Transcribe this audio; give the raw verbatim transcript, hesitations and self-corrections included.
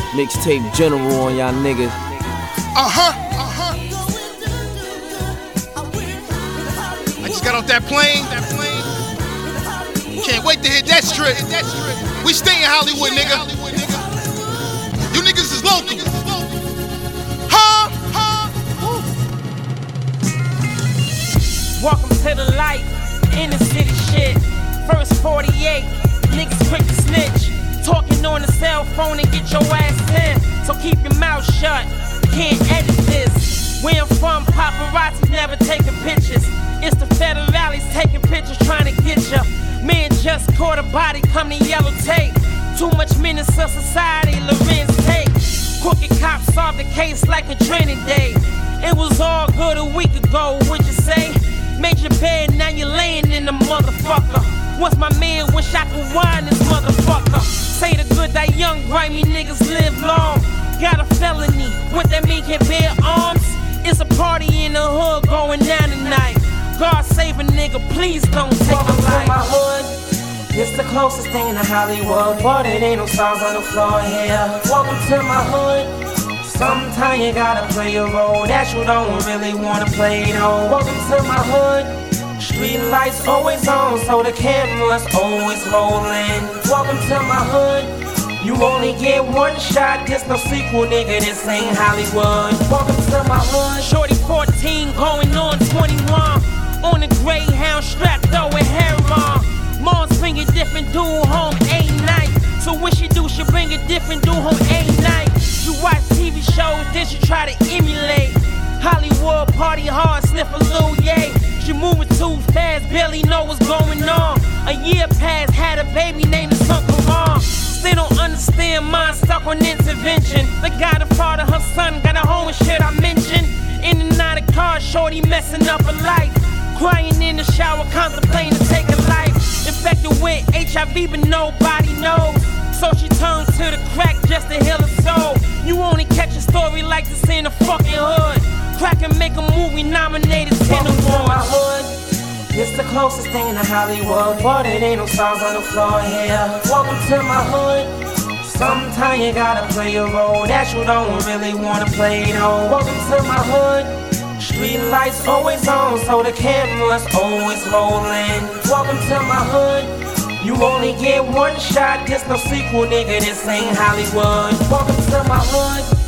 Mixtape General on y'all niggas. Uh-huh, uh-huh. I just got off that plane. That plane. Can't wait to hit that strip. That strip. We stay in Hollywood, nigga. You niggas is local. Huh? Huh? Welcome to the light, inner city shit. First forty-eight, niggas quick to snitch. Talking on the cell phone and get your ass in. So keep your mouth shut, can't edit this. Where I'm from, paparazzi never taking pictures. It's the federales taking pictures trying to get ya. Man just caught a body, come to yellow tape. Too much menace of society, Lorenz take. Crooked cops solved the case like a training day. It was all good a week ago, would you say? Made your bed, now you're laying in the motherfucker. Once my man wish I could wind this motherfucker. Say the good that young grimy niggas live long. Got a felony, what that mean can bear arms? It's a party in the hood going down tonight. God save a nigga, please don't take a life. My hood, it's the closest thing to Hollywood, but it ain't no stars on the floor here. Welcome to my hood. Sometimes you gotta play a role that you don't really wanna play though. Welcome to my hood. Street lights always on, so the camera's always rolling. Welcome to my hood. You only get one shot, there's no sequel, nigga, this ain't Hollywood. Welcome to my hood. Shorty fourteen, going on twenty-one. On a Greyhound strapped though with hair on. Mom's bring a different dude home eight night. So when she do, she bring a different dude home eight night. You watch T V shows, then she try to emulate. Hollywood party hard, sniff a little yay. She moving too fast, barely know what's going on. A year passed, had a baby named his Uncle Ron. Still don't understand, mine stuck on intervention. The guy that father her son got a home and shit I mentioned. In and out of car, shorty messing up her life. Crying in the shower, contemplating to take a life. Infected with H I V, but nobody knows. So she turned to the crack just to heal her soul. You only catch a story like this in the fucking hood. Crack and make a movie nominated ten awards. It's the closest thing to Hollywood, but it ain't no stars on the floor here. Welcome to my hood. Sometimes you gotta play a role that you don't really wanna play though. Welcome to my hood. Street lights always on, so the camera's always rolling. Welcome to my hood. You only get one shot, there's no sequel, nigga, this ain't Hollywood. Welcome to my hood.